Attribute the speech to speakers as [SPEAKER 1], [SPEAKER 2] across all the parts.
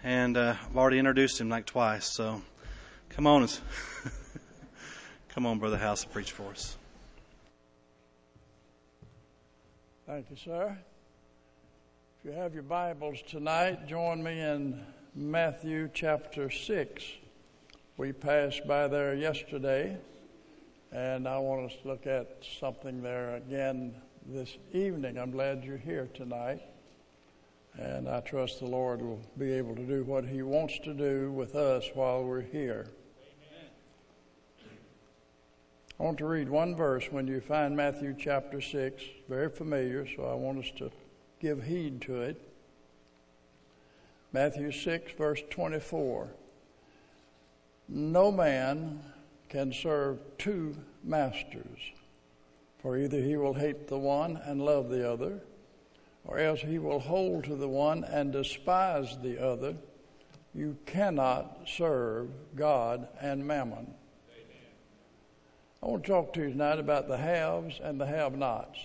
[SPEAKER 1] and I've already introduced him like twice. So come on, come on, Brother House, and preach for us.
[SPEAKER 2] Thank you, sir. If you have your Bibles tonight, join me in Matthew chapter 6. We passed by there yesterday, and I want us to look at something there again this evening. I'm glad you're here tonight, and I trust the Lord will be able to do what He wants to do with us while we're here. Amen. I want to read one verse when you find Matthew chapter 6. Very familiar, so I want us to give heed to it. Matthew 6, verse 24. No man can serve two masters, for either he will hate the one and love the other, or else he will hold to the one and despise the other. You cannot serve God and mammon. Amen. I want to talk to you tonight about the haves and the have-nots.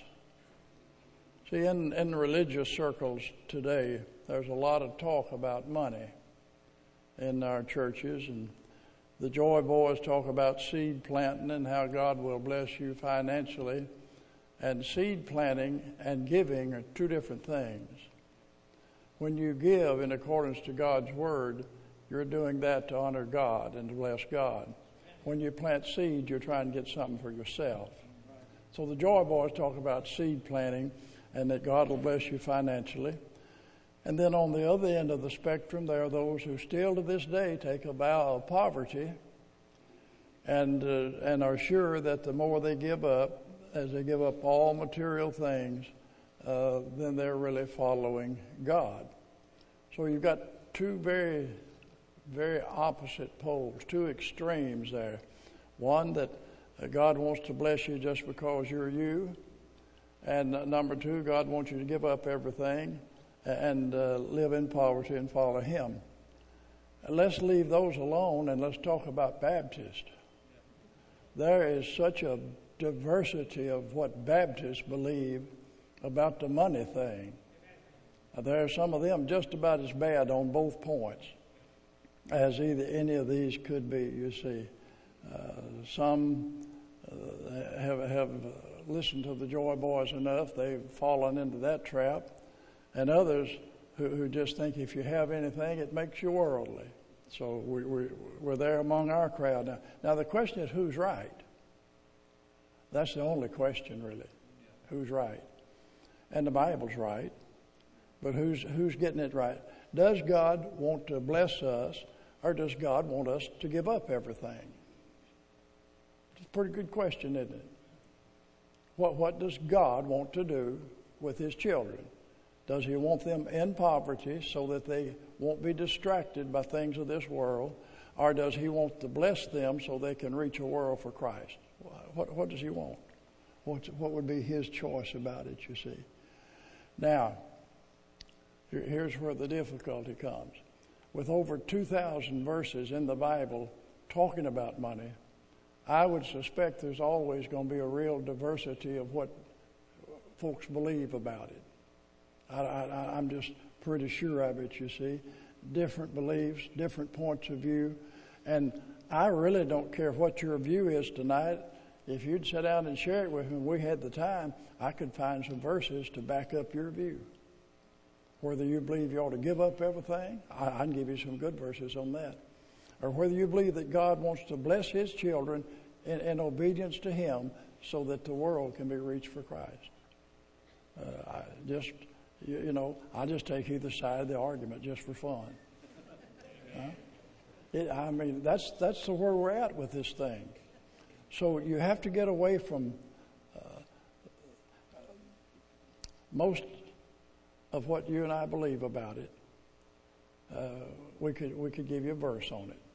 [SPEAKER 2] See, in religious circles today, there's a lot of talk about money in our churches, and the Joy Boys talk about seed planting and how God will bless you financially. And seed planting and giving are two different things. When you give in accordance to God's Word, you're doing that to honor God and to bless God. When you plant seed, you're trying to get something for yourself. So the Joy Boys talk about seed planting and that God will bless you financially. And then on the other end of the spectrum, there are those who still to this day take a vow of poverty and are sure that the more they give up, as they give up all material things, then they're really following God. So you've got two very, very opposite poles, two extremes there. One that God wants to bless you just because you're you. And number two, God wants you to give up everything and live in poverty and follow Him. Let's leave those alone and let's talk about Baptists. There is such a diversity of what Baptists believe about the money thing. There are some of them just about as bad on both points as any of these could be, you see. Some have listened to the Joy Boys enough, they've fallen into that trap. And others who just think if you have anything, it makes you worldly. So we're there among our crowd. Now the question is, who's right? That's the only question, really. Who's right? And the Bible's right. But who's getting it right? Does God want to bless us, or does God want us to give up everything? It's a pretty good question, isn't it? What does God want to do with His children? Does He want them in poverty so that they won't be distracted by things of this world? Or does He want to bless them so they can reach a world for Christ? What does He want? What would be His choice about it, you see? Now, here's where the difficulty comes. With over 2,000 verses in the Bible talking about money, I would suspect there's always going to be a real diversity of what folks believe about it. I'm just pretty sure of it, you see. Different beliefs, different points of view. And I really don't care what your view is tonight. If you'd sit down and share it with me and we had the time, I could find some verses to back up your view. Whether you believe you ought to give up everything, I can give you some good verses on that. Or whether you believe that God wants to bless His children in obedience to Him so that the world can be reached for Christ. I just take either side of the argument just for fun. That's where we're at with this thing. So you have to get away from most of what you and I believe about it. We could give you a verse on it.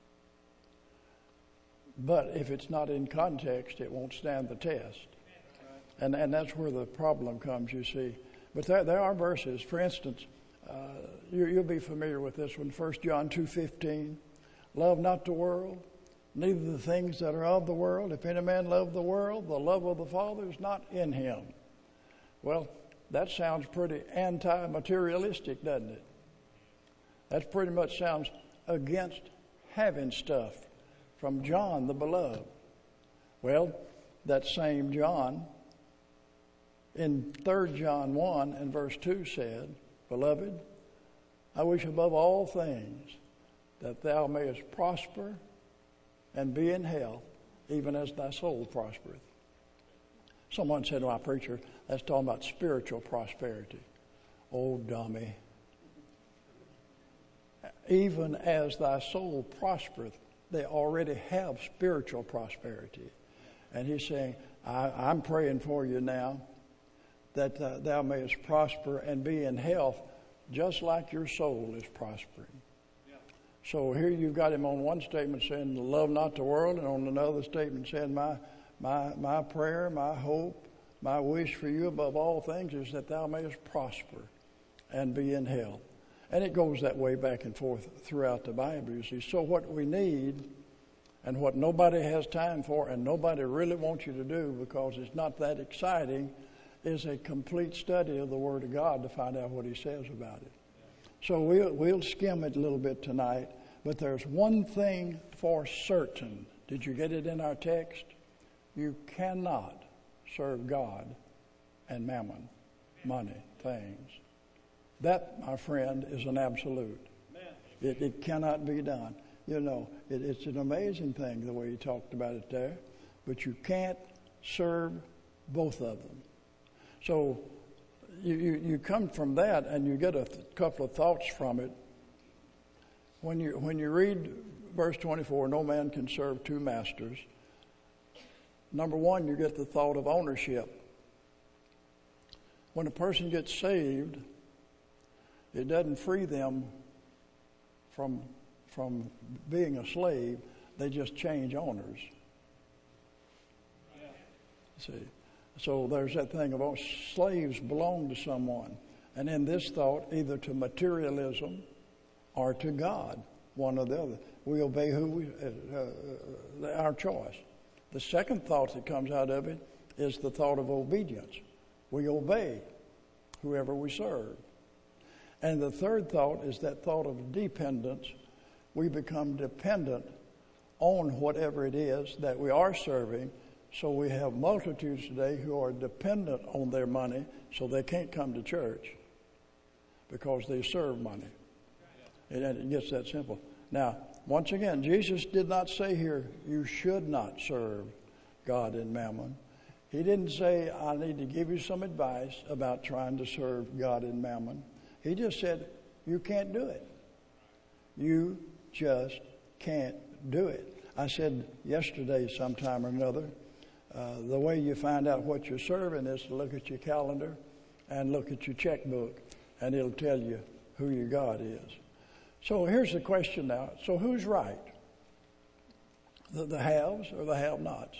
[SPEAKER 2] But if it's not in context, it won't stand the test. And that's where the problem comes, you see. But there are verses. For instance, you'll be familiar with this one, 1 John 2:15. Love not the world, neither the things that are of the world. If any man love the world, the love of the Father is not in him. Well, that sounds pretty anti-materialistic, doesn't it? That pretty much sounds against having stuff from John the beloved. Well, that same John in 3 John 1 and verse 2 said, Beloved, I wish above all things that thou mayest prosper and be in health, even as thy soul prospereth. Someone said to my preacher, that's talking about spiritual prosperity. Oh, dummy. Even as thy soul prospereth, they already have spiritual prosperity. And he's saying, I'm praying for you now that thou mayest prosper and be in health just like your soul is prospering. Yeah. So here you've got him on one statement saying, love not the world, and on another statement saying, my prayer, my hope, my wish for you above all things is that thou mayest prosper and be in health. And it goes that way back and forth throughout the Bible, you see. So what we need and what nobody has time for and nobody really wants you to do because it's not that exciting is a complete study of the Word of God to find out what He says about it. So we'll skim it a little bit tonight, but there's one thing for certain. Did you get it in our text? You cannot serve God and mammon, money, things. That, my friend, is an absolute. It cannot be done. You know, it's an amazing thing the way he talked about it there, but you can't serve both of them. So you come from that and you get a couple of thoughts from it. When you read verse 24, no man can serve two masters. Number one, you get the thought of ownership. When a person gets saved, it doesn't free them from being a slave. They just change owners. See, so there's that thing about slaves belong to someone, and in this thought, either to materialism or to God, one or the other. We obey our choice. The second thought that comes out of it is the thought of obedience. We obey whoever we serve. And the third thought is that thought of dependence. We become dependent on whatever it is that we are serving. So we have multitudes today who are dependent on their money, so they can't come to church because they serve money. And it gets that simple. Now, once again, Jesus did not say here, you should not serve God and mammon. He didn't say, I need to give you some advice about trying to serve God and mammon. He just said, you can't do it. You just can't do it. I said yesterday sometime or another, the way you find out what you're serving is to look at your calendar and look at your checkbook, and it'll tell you who your God is. So here's the question now. So who's right? The haves or the have-nots?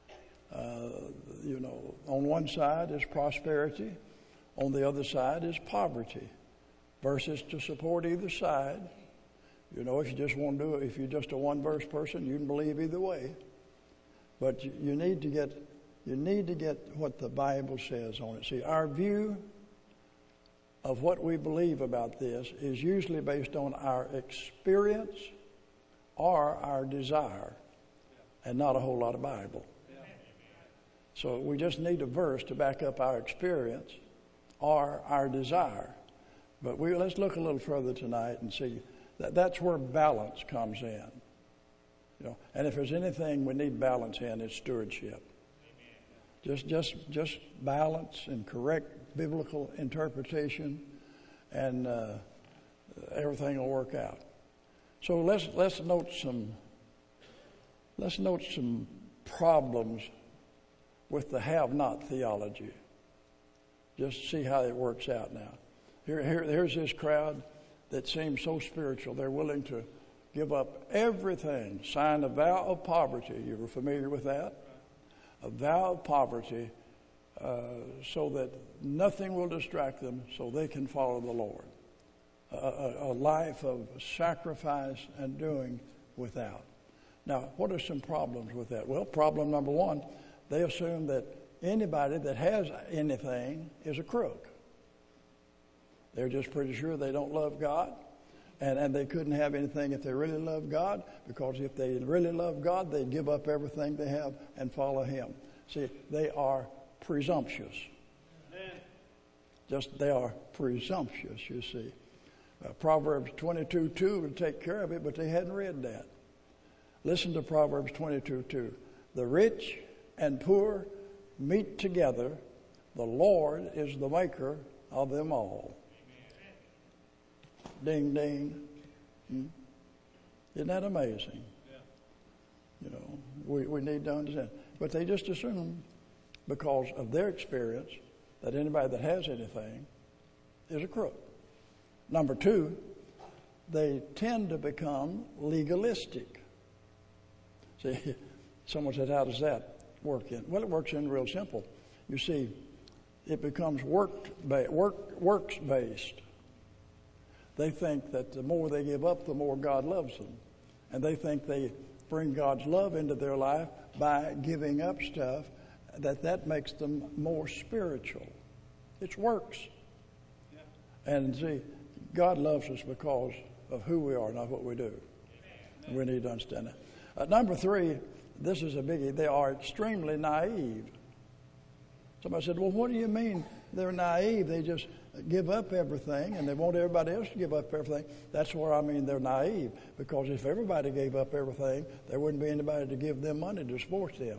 [SPEAKER 2] On one side is prosperity. On the other side is poverty. Verses to support either side. You know, if you just want to do it, if you're just a one-verse person, you can believe either way. But you need to get what the Bible says on it. See, our view of what we believe about this is usually based on our experience or our desire, and not a whole lot of Bible. So we just need a verse to back up our experience or our desire. But let's look a little further tonight and see that's where balance comes in. You know, and if there's anything we need balance in, it's stewardship. Just balance and correct biblical interpretation, and everything will work out. So let's note some problems with the have-not theology. Just see how it works out now. Here's this crowd that seems so spiritual. They're willing to give up everything, sign a vow of poverty. You were familiar with that? A vow of poverty, so that nothing will distract them, so they can follow the Lord. A life of sacrifice and doing without. Now, what are some problems with that? Well, problem number one, they assume that anybody that has anything is a crook. They're just pretty sure they don't love God, And they couldn't have anything if they really loved God, because if they really loved God, they'd give up everything they have and follow Him. See, they are presumptuous. They are presumptuous, you see. Proverbs 22:2 would take care of it, but they hadn't read that. Listen to Proverbs 22:2. The rich and poor meet together. The Lord is the maker of them all. Ding, ding. Isn't that amazing? You know, we need to understand. But they just assume, because of their experience, that anybody that has anything is a crook. Number two, they tend to become legalistic. See, someone said, how does that work in? Well, it works in real simple. You see, it becomes works-based. They think that the more they give up, the more God loves them. And they think they bring God's love into their life by giving up stuff, that makes them more spiritual. It's works. Yeah. And see, God loves us because of who we are, not what we do. And we need to understand that. Number three, this is a biggie. They are extremely naive. Somebody said, well, what do you mean they're naive? They just give up everything and they want everybody else to give up everything. That's where I mean they're naive. Because if everybody gave up everything, there wouldn't be anybody to give them money to support them.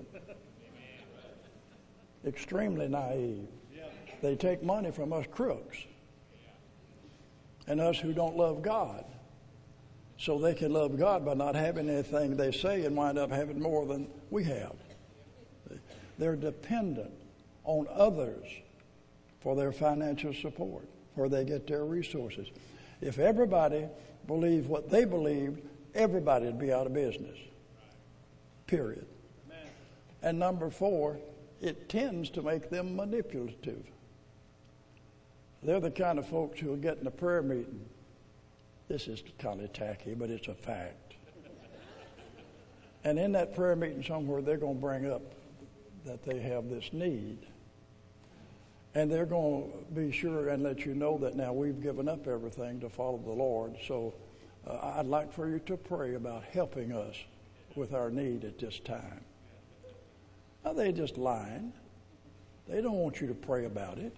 [SPEAKER 2] Extremely naive. They take money from us crooks and us who don't love God. So they can love God by not having anything they say and wind up having more than we have. They're dependent on others for their financial support, where they get their resources. If everybody believed what they believed, everybody would be out of business. Period. Amen. And number four, it tends to make them manipulative. They're the kind of folks who will get in a prayer meeting. This is kind of tacky, but it's a fact. And in that prayer meeting somewhere, they're going to bring up that they have this need. And they're going to be sure and let you know that now we've given up everything to follow the Lord. So I'd like for you to pray about helping us with our need at this time. Now, they're just lying. They don't want you to pray about it.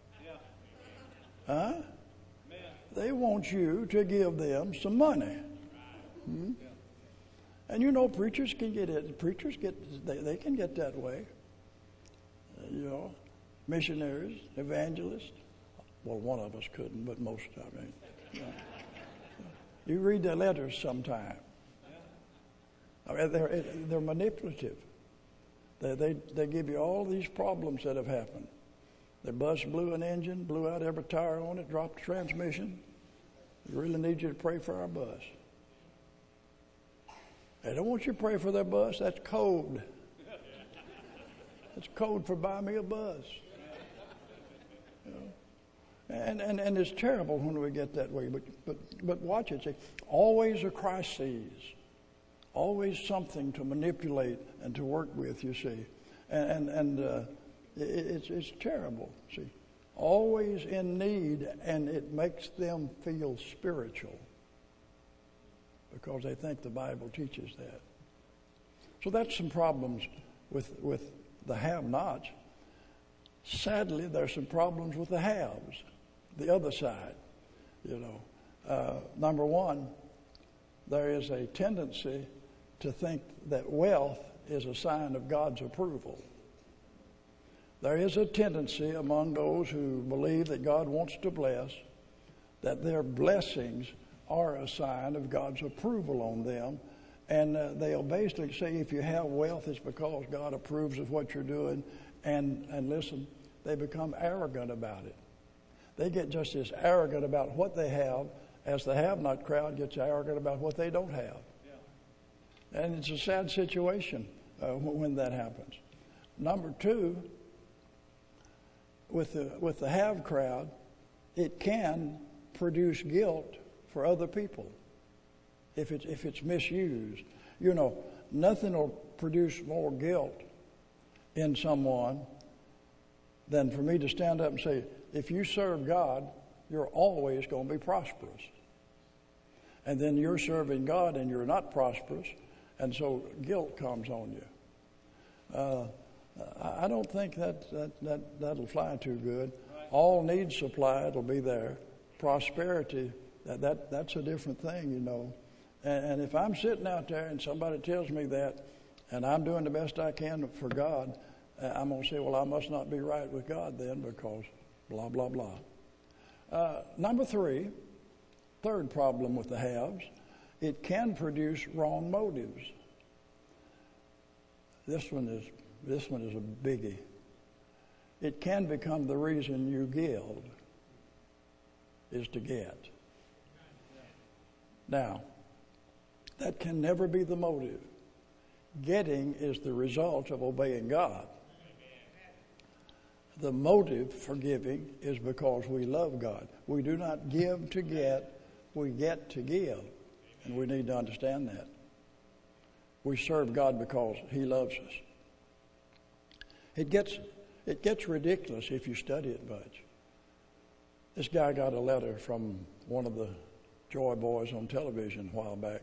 [SPEAKER 2] Huh? They want you to give them some money. And you know, preachers can get it. Preachers they can get that way. You know, missionaries, evangelists. Well, one of us couldn't, but most of them. You know. You read their letters sometime. I mean, they're manipulative. They give you all these problems that have happened. The bus blew an engine, blew out every tire on it, dropped the transmission. We really need you to pray for our bus. They don't want you to pray for their bus. That's code. That's code for buy me a bus. You know? And it's terrible when we get that way. But watch it. See, always a crisis. Always something to manipulate and to work with, you see. It's terrible, see. Always in need, and it makes them feel spiritual because they think the Bible teaches that. So that's some problems with the have-nots. Sadly, there's some problems with the haves, the other side, you know. Number one, there is a tendency to think that wealth is a sign of God's approval. There is a tendency among those who believe that God wants to bless, that their blessings are a sign of God's approval on them. And they'll basically say if you have wealth, it's because God approves of what you're doing. And listen, they become arrogant about it. They get just as arrogant about what they have as the have-not crowd gets arrogant about what they don't have. Yeah. And it's a sad situation when that happens. Number two, with the have crowd, it can produce guilt for other people if it's misused. You know, nothing will produce more guilt in someone than for me to stand up and say, if you serve God, you're always going to be prosperous. And then you're serving God and you're not prosperous, and so guilt comes on you. I don't think that'll fly too good. All needs supplied will be there. Prosperity, that's a different thing, you know. And if I'm sitting out there and somebody tells me that, and I'm doing the best I can for God, I'm going to say, well, I must not be right with God then, because blah, blah, blah. Number three, third problem with the haves, it can produce wrong motives. This one is a biggie. It can become the reason you give is to get. Now, that can never be the motive. Getting is the result of obeying God. The motive for giving is because we love God. We do not give to get, we get to give. And we need to understand that. We serve God because He loves us. It gets ridiculous if you study it much. This guy got a letter from one of the Joy Boys on television a while back.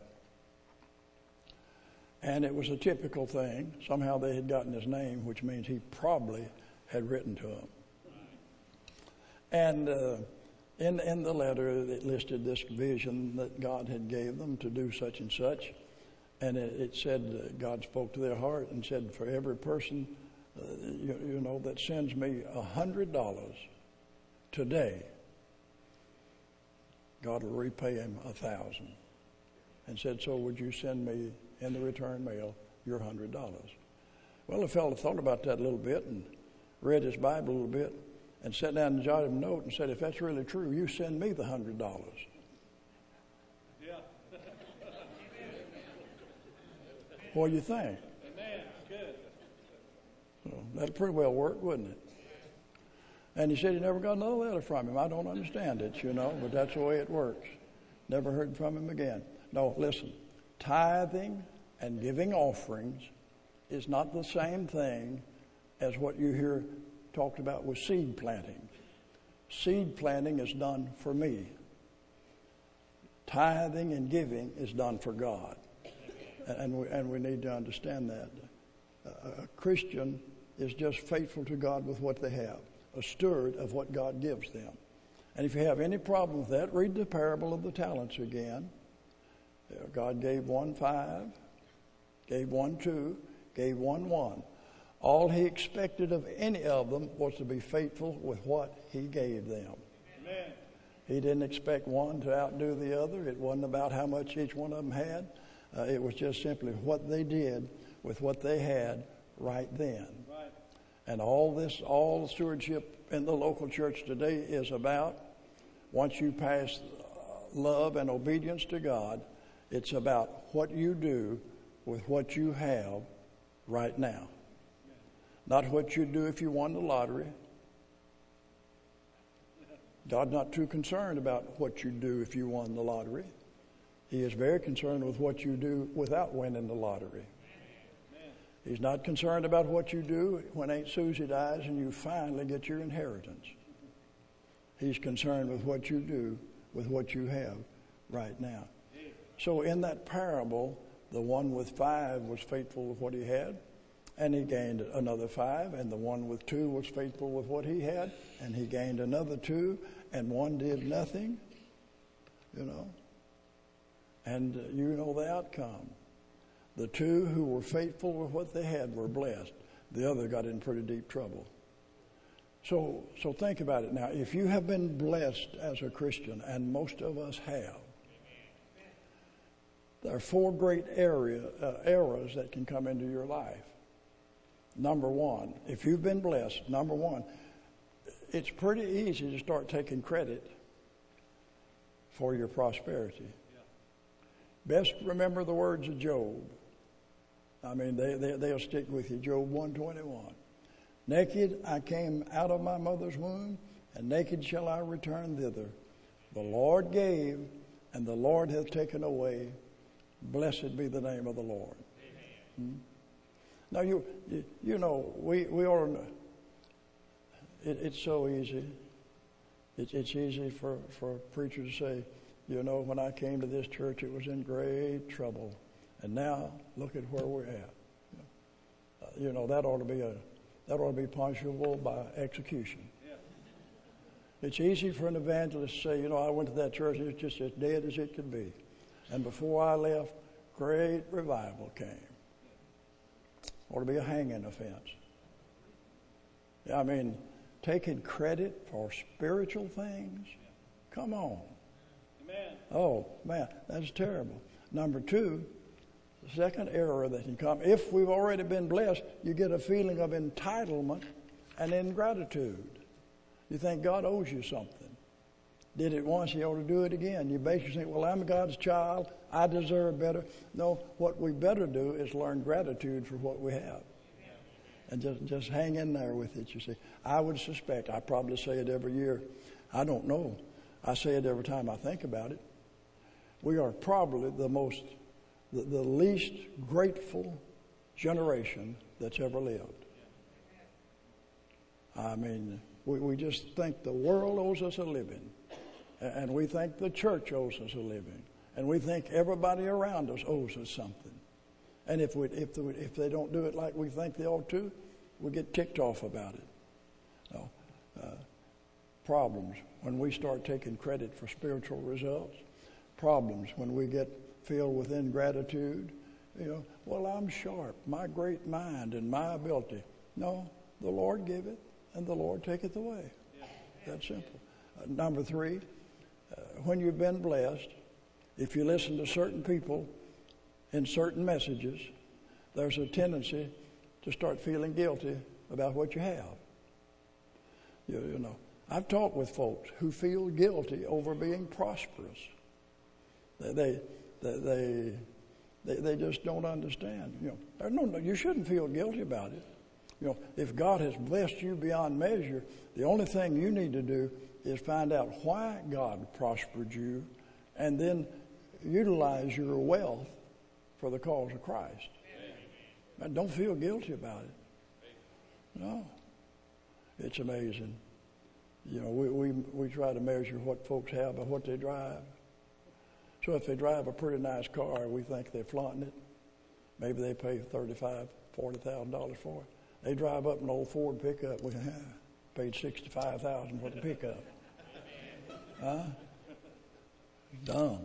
[SPEAKER 2] And it was a typical thing. Somehow they had gotten his name, which means he probably had written to him. And in the letter, it listed this vision that God had gave them to do such and such. And it said, God spoke to their heart and said, for every person, that sends me $100 today, God will repay him 1,000. And said, so would you send me in the return mail your $100? Well, the fellow thought about that a little bit and read his Bible a little bit and sat down and jotted a note and said, if that's really true, you send me the $100.
[SPEAKER 1] Yeah.
[SPEAKER 2] What do you think?
[SPEAKER 1] Amen. Good.
[SPEAKER 2] So that'd pretty well work, wouldn't it? And he said he never got another letter from him. I don't understand it, but that's the way it works. Never heard from him again. No, listen, tithing and giving offerings is not the same thing as what you hear talked about with seed planting. Seed planting is done for me. Tithing and giving is done for God. And we need to understand that. A Christian is just faithful to God with what they have, a steward of what God gives them. And if you have any problem with that, read the parable of the talents again. God gave one 5, gave one 2, gave one 1. All he expected of any of them was to be faithful with what he gave them.
[SPEAKER 1] Amen.
[SPEAKER 2] He didn't expect one to outdo the other. It wasn't about how much each one of them had. It was just simply what they did with what they had right then.
[SPEAKER 1] Right.
[SPEAKER 2] And all the stewardship in the local church today is about, once you pass love and obedience to God, it's about what you do with what you have right now. Not what you do if you won the lottery. God's not too concerned about what you do if you won the lottery. He is very concerned with what you do without winning the lottery. He's not concerned about what you do when Aunt Susie dies and you finally get your inheritance. He's concerned with what you do with what you have right now. So in that parable, the one with 5 was faithful with what he had, and he gained another 5, and the one with 2 was faithful with what he had, and he gained another 2, and one did nothing, And you know the outcome. The 2 who were faithful with what they had were blessed. The other got in pretty deep trouble. So think about it now. If you have been blessed as a Christian, and most of us have, there are 4 great errors that can come into your life. Number 1, if you've been blessed, number 1, it's pretty easy to start taking credit for your prosperity. Best remember the words of Job. I mean, they'll stick with you. Job 1:21. Naked I came out of my mother's womb, and naked shall I return thither. The Lord gave, and the Lord hath taken away. Blessed be the name of the Lord. Now, we all, it's so easy. It's easy for a preacher to say, You know, when I came to this church, it was in great trouble. And now, look at where we're at. You know, that ought to be punishable by execution. It's easy for an evangelist to say, you know, I went to that church and it's just as dead as it could be. And before I left, great revival came. Ought to be a hanging offense. I mean, taking credit for spiritual things? Come on. Amen. Oh, man, that's terrible. Number two, the second error that can come, if we've already been blessed, you get a feeling of entitlement and ingratitude. You think God owes you something. Did it once, he ought to do it again. You basically think, well, I'm God's child, I deserve better. No, what we better do is learn gratitude for what we have. And just hang in there with it, you see. I would suspect, I probably say it every year. I don't know. I say it every time I think about it. We are probably the least grateful generation that's ever lived. I mean, we just think the world owes us a living. And we think the church owes us a living. And we think everybody around us owes us something. And if they don't do it like we think they ought to, we get ticked off about it. No. Problems when we start taking credit for spiritual results. Problems when we get filled with ingratitude. You know, well, I'm sharp, my great mind and my ability. No, the Lord giveth and the Lord taketh away. That's simple. Number three, when you've been blessed, if you listen to certain people in certain messages, there's a tendency to start feeling guilty about what you have. You know, I've talked with folks who feel guilty over being prosperous. They just don't understand. You know, you shouldn't feel guilty about it. You know, if God has blessed you beyond measure, the only thing you need to do is find out why God prospered you, and then utilize your wealth for the cause of Christ. And don't feel guilty about it. No. It's amazing. You know, we try to measure what folks have by what they drive. So if they drive a pretty nice car, we think they're flaunting it. Maybe they pay $35,000, $40,000 for it. They drive up an old Ford pickup. We paid $65,000 for the pickup. Huh? Dumb.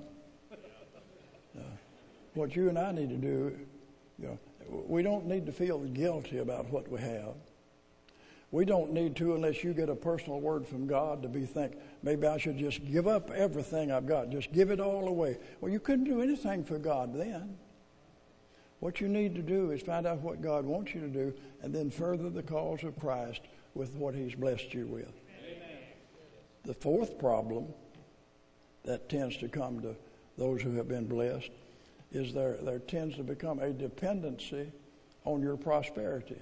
[SPEAKER 2] What you and I need to do, you know, we don't need to feel guilty about what we have. We don't need to, unless you get a personal word from God, to think, maybe I should just give up everything I've got, just give it all away. Well, you couldn't do anything for God then. What you need to do is find out what God wants you to do, and then further the cause of Christ with what he's blessed you with. Amen. The fourth problem that tends to come to those who have been blessed is there tends to become a dependency on your prosperity.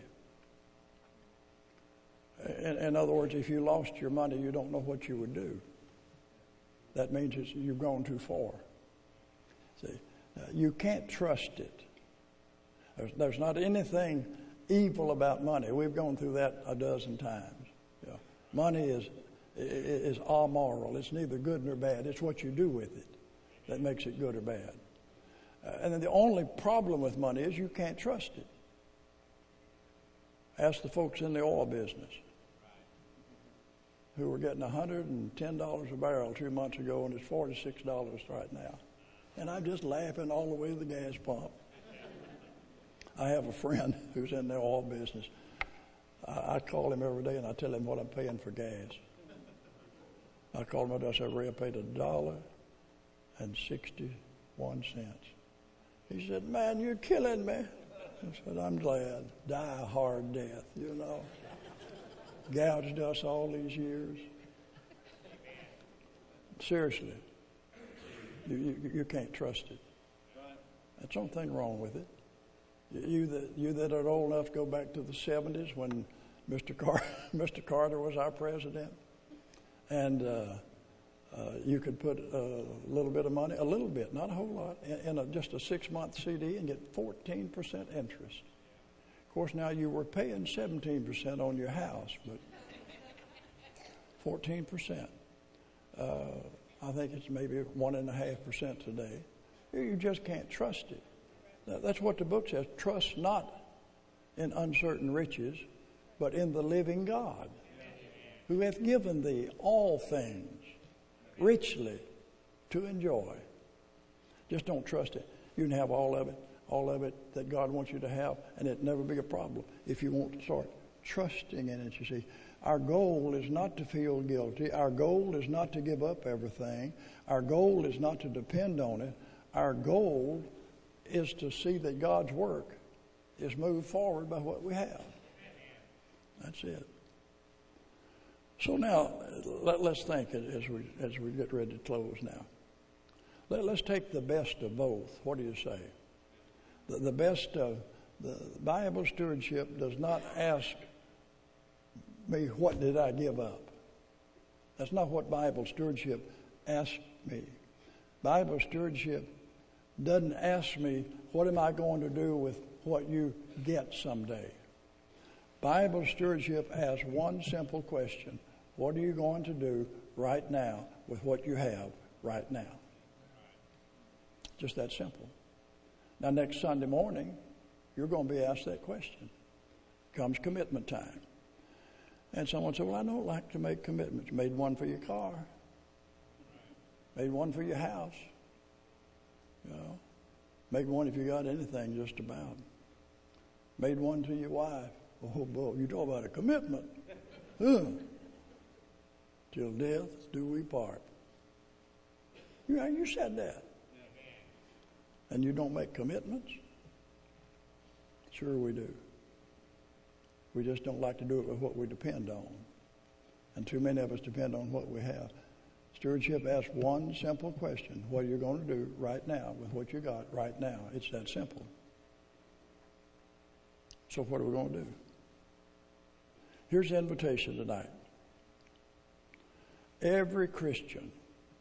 [SPEAKER 2] In other words, if you lost your money, you don't know what you would do. That means you've gone too far. See, you can't trust it. There's not anything evil about money. We've gone through that a dozen times. You know, money is amoral. It's neither good nor bad. It's what you do with it that makes it good or bad. And then the only problem with money is you can't trust it. Ask the folks in the oil business who were getting $110 a barrel 2 months ago, and it's $46 right now. And I'm just laughing all the way to the gas pump. I have a friend who's in the oil business. I call him every day and I tell him what I'm paying for gas. I call him up and I said, Ray, I paid $1.61. He said, man, you're killing me. I said, I'm glad. Die a hard death, you know. Gouged us all these years. Seriously. You can't trust it. There's something wrong with it. You that are old enough to go back to the 70s when Mr. Carter was our president, and you could put a little bit of money, a little bit, not a whole lot, in just a 6-month CD and get 14% interest. Of course, now you were paying 17% on your house, but 14%. I think it's maybe 1.5% today. You just can't trust it. That's what the book says. Trust not in uncertain riches, but in the living God, who hath given thee all things richly to enjoy. Just don't trust it. You can have all of it that God wants you to have, and it'll never be a problem if you won't start trusting in it, you see. Our goal is not to feel guilty. Our goal is not to give up everything. Our goal is not to depend on it. Our goal is to see that God's work is moved forward by what we have. That's it. So now, let's think as we get ready to close now. Let's take the best of both. What do you say? The best of the Bible stewardship does not ask me, what did I give up? That's not what Bible stewardship asks me. Bible stewardship doesn't ask me, what am I going to do with what you get someday? Bible stewardship asks one simple question: what are you going to do right now with what you have right now? Just that simple. Now, next Sunday morning, you're going to be asked that question. Comes commitment time. And someone said, well, I don't like to make commitments. Made one for your car. Made one for your house. You know, made one if you got anything, just about. Made one to your wife. Oh, boy, you talk about a commitment. Till death do we part. You said that. And you don't make commitments? Sure we do. We just don't like to do it with what we depend on. And too many of us depend on what we have. Stewardship asks one simple question: what are you going to do right now with what you got right now? It's that simple. So what are we going to do? Here's the invitation tonight. Every Christian,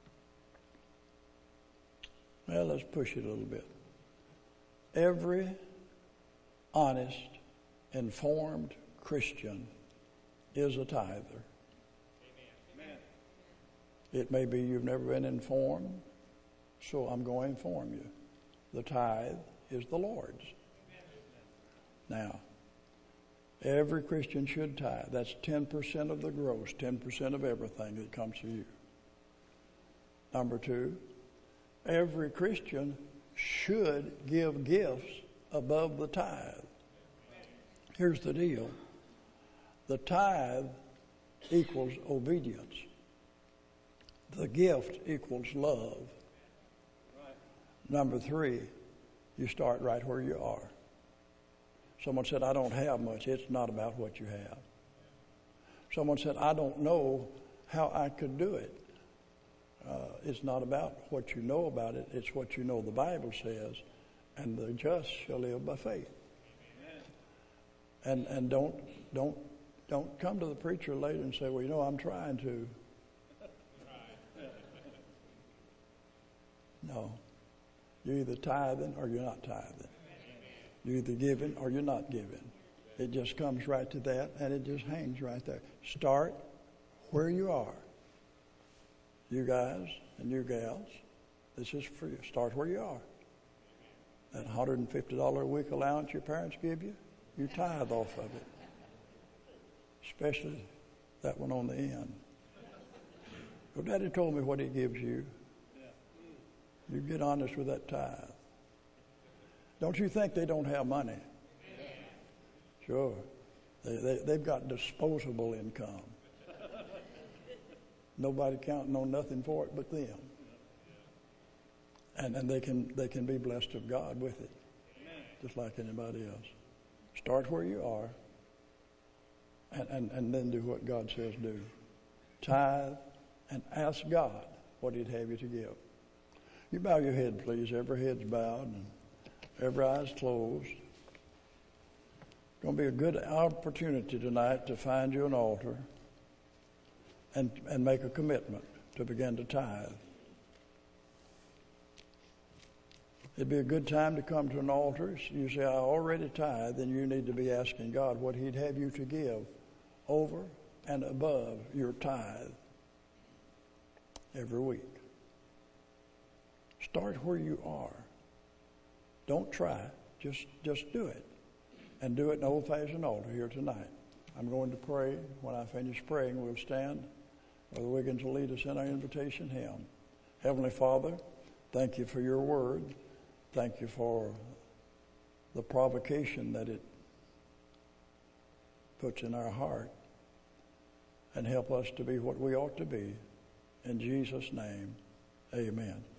[SPEAKER 2] well, let's push it a little bit. Every honest, informed Christian is a tither. Amen. It may be you've never been informed, so I'm going to inform you. The tithe is the Lord's. Now, every Christian should tithe. That's 10% of the gross, 10% of everything that comes to you. Number two, every Christian should give gifts above the tithe. Here's the deal. The tithe equals obedience. The gift equals love. Number three, you start right where you are. Someone said, I don't have much. It's not about what you have. Someone said, I don't know how I could do it. It's not about what you know about it. It's what you know the Bible says. And the just shall live by faith. And don't come to the preacher later and say, well, you know, I'm trying to. No. You're either tithing or you're not tithing. You're either giving or you're not giving. It just comes right to that, and it just hangs right there. Start where you are. You guys and you gals, this is for you. Start where you are. That $150 a week allowance your parents give you, you tithe off of it. Especially that one on the end. Your daddy told me what he gives you. You get honest with that tithe. Don't you think they don't have money? Sure. They've got disposable income. Nobody counting on nothing for it but them. And they can be blessed of God with it, just like anybody else. Start where you are, and then do what God says do. Tithe and ask God what He'd have you to give. You bow your head, please. Every head's bowed and every eye's closed. It's going to be a good opportunity tonight to find you an altar and make a commitment to begin to tithe. It'd be a good time to come to an altar. You say, I already tithe, then you need to be asking God what He'd have you to give over and above your tithe every week. Start where you are. Don't try. Just do it. And do it in an old-fashioned altar here tonight. I'm going to pray. When I finish praying, we'll stand. Brother Wiggins will lead us in our invitation hymn. Heavenly Father, thank you for your word. Thank you for the provocation that it puts in our heart. And help us to be what we ought to be. In Jesus' name, amen.